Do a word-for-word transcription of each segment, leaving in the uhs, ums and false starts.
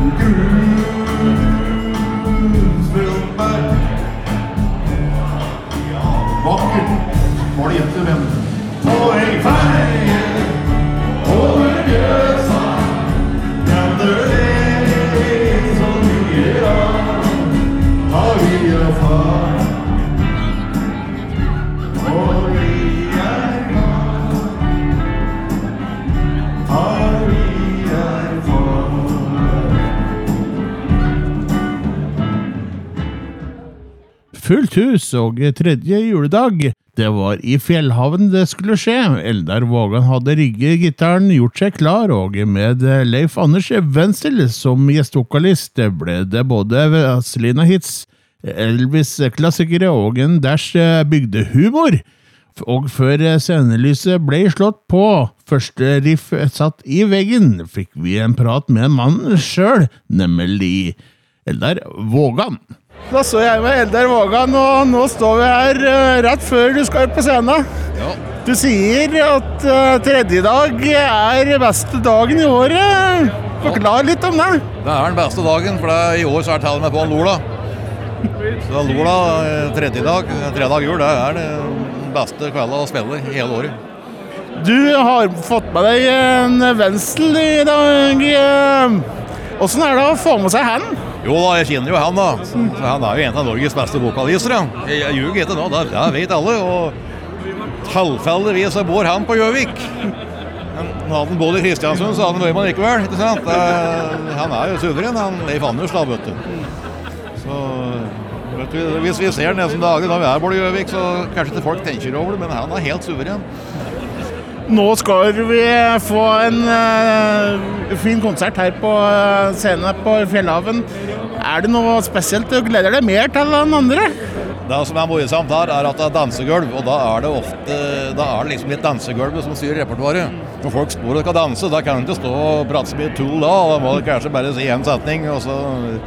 Vakkert var det gjette venn. På en feie over bjøsa, kan det le så mye da, har vi og far. Og vi er glad, har vi er far. Fullt hus og tredje juledag. Det var i Fjellhaven det skulle skje. Eldar Vågan hadde rigget gitaren, gjort seg klar, og med Leif Anders Wensel som gjestevokalist ble det både Vazelina-hits, Elvis-klassikere og en dash bygdehumor. Og før scenelyset ble slått på, første riff satt i veggen, fikk vi en prat med mannen selv, nemlig Eldar Vågan. Da så jeg med Eldar Vågan, og nå står vi her uh, rett før du skal ut på scenen. Ja. Du sier at uh, tredje dag er beste dagen i året. Forklar litt om det. Det er den beste dagen, for det, i år så er det til og med på en Lola. Så Lola, tredje dag, tredje dag jul, det er den beste kvelden å spille i hele året. Du har fått med deg en Wensel i dag. Hvordan er det å få med seg han? Jo da, jeg kjenner jo han da. Så han er jo en av Norges beste vokalister. Ja. Jeg, jeg ljuger ikke nå, det, det vet alle. Og tilfeldigvis så bor han på Gjøvik. Men hadde han bodd i Kristiansund, så hadde han vært med likevel, ikke sant? Det, han er jo suveren, han Leif Anders da, vet du. Så vet du, hvis vi ser nesten dagen da vi er både i Gjøvik, så kanskje ikke folk tenker over det, men han er helt suveren. Nå skal vi få en uh, fin konsert her på scenen på Fjellhaven. Er det noe spesielt du gleder deg mer til enn andre? Det som er morsomt her er at det er dansegulv, og da er det ofte da er det liksom litt dansegulvet som styrer repertoaret. Når folk spår og skal danse, da kan du ikke stå og prate så mye tull da, da må du kanskje bare si en setning, og så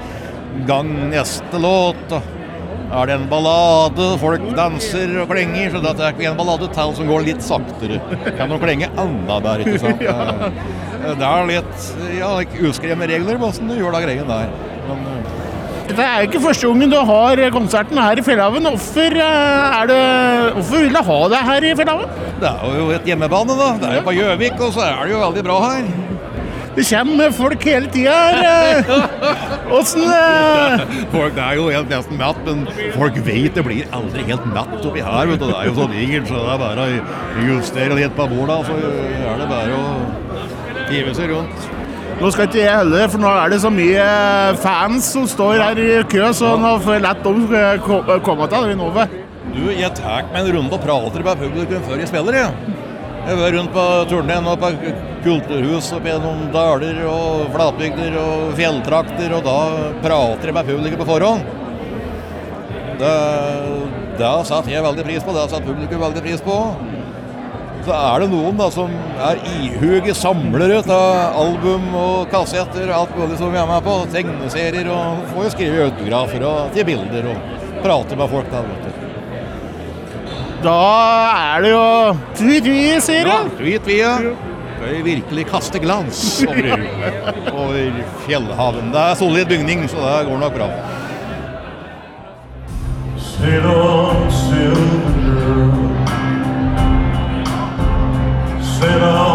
gang neste låt. Er det en ballade, folk danser og klenger, så det er ikke en ballade til som går litt saktere. Kan de klenge enda bedre, ikke sant? Ja. Det er litt, ja, uskrevne regler på hvordan du gjør da greien der. Men, det er ikke første gangen du har konserten her i Fjellhaven. Hvorfor, er det, hvorfor vil du ha det her i Fjellhaven? Det er jo et hjemmebane da, det er jo på Gjøvik, og så er det jo veldig bra her. Det kommer folk hele tiden. Hvordan? Folk, det er jo helt nesten matt, men folk vet det blir aldri helt matt oppi her, vet du. Det er jo så digert, så det er bare å justere litt på bordet, så er det bare å give seg rundt. Nå skal ikke jeg heller, for nå er det så mye fans som står her i kø, så nå får jeg lett de komme til det nå. Du, jeg tar med en runde og prater med publikum før jeg spiller, jeg. Jeg var rundt på turnén og på kulturhus oppe gjennom daler og flatbygder og fjelltrakter, og da prater jeg med publikum på forhånd. Det, det har satt jeg veldig pris på, det har satt publikum veldig pris på. Så er det noen da som er ihuge samlere av album og kassetter og alt mulig som vi er med på, tegneserier, og får jo skrive autografer og til bilder og prate med folk da, vet du. Da er det jo tvi-tvi, sier du? Ja, tvi-tvi, ja. Skal vi virkelig kaste glans over, over Fjellhaven. Det er solid bygning, så det går nok bra. Sail on, sail on, sail on.